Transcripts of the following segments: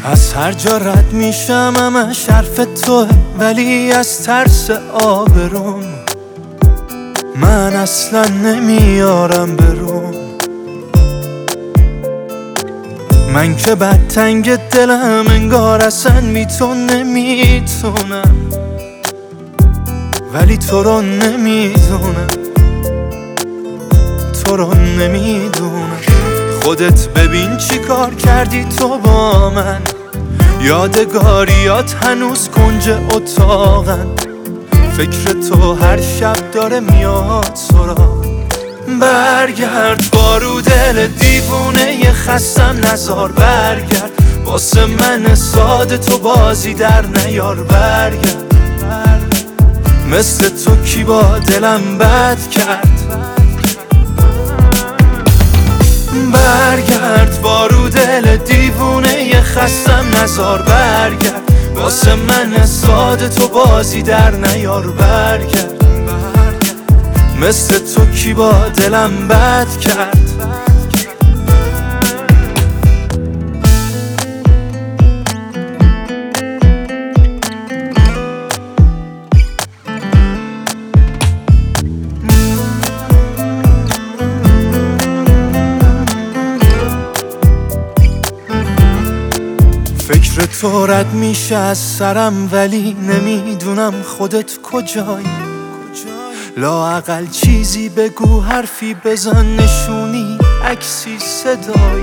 از هر جا رد میشم همش حرف توه، ولی از ترس آبروم من اصلا نمیارم برون. من که بد تنگ دلم انگار اصلا نمیتونم، ولی تو رو نمیدونم، تو رو نمیدونم. خودت ببین چی کار کردی تو با من، یادگاریات هنوز کنج اتاقن. فکر تو هر شب داره میاد سراغ. برگرد بارو دل دیوونه خستم نزار، برگرد واسه من ساده تو بازی در نیار. برگرد مثل تو کی با دلم بد کرد. برگرد بارو دل دیوونه خستم نزار، برگرد واسه من ساده تو بازی در نیار. برگرد مثل تو کی با دلم بد کرد. فکر تو رد میشه از سرم، ولی نمیدونم خودت کجایی. لااقل چیزی بگو، حرفی بزن، نشونی، عکسی، صدایی.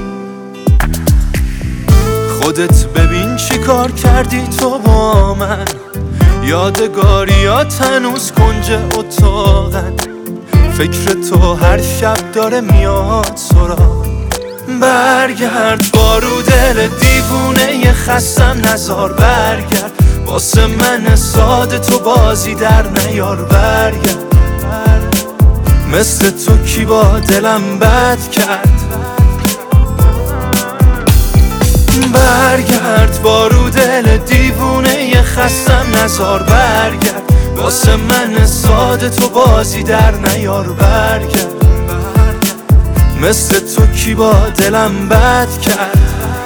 خودت ببین چی کار کردی تو با من، یادگاریات هنوز کنج اتاقن. فکر تو هر شب داره میاد سراغ. برگرد بارو دل دیوونه خستم نزار، برگرد واسه من ساده تو بازی در نیار. برگرد مثل تو کی با دلم بد کرد. برگرد بارو دل دیوونه خستم نزار، برگرد واسه من ساده تو بازی در نیار. برگرد مثل تو کی با دلم بد کرد.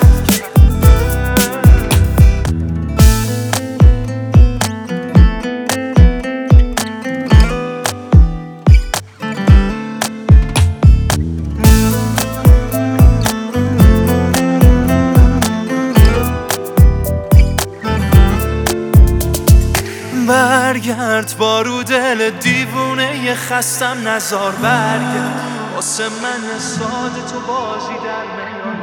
برگرد بارو دل دیوونه خستم نزار، برگرد واسه من ساده تو بازی در نیار.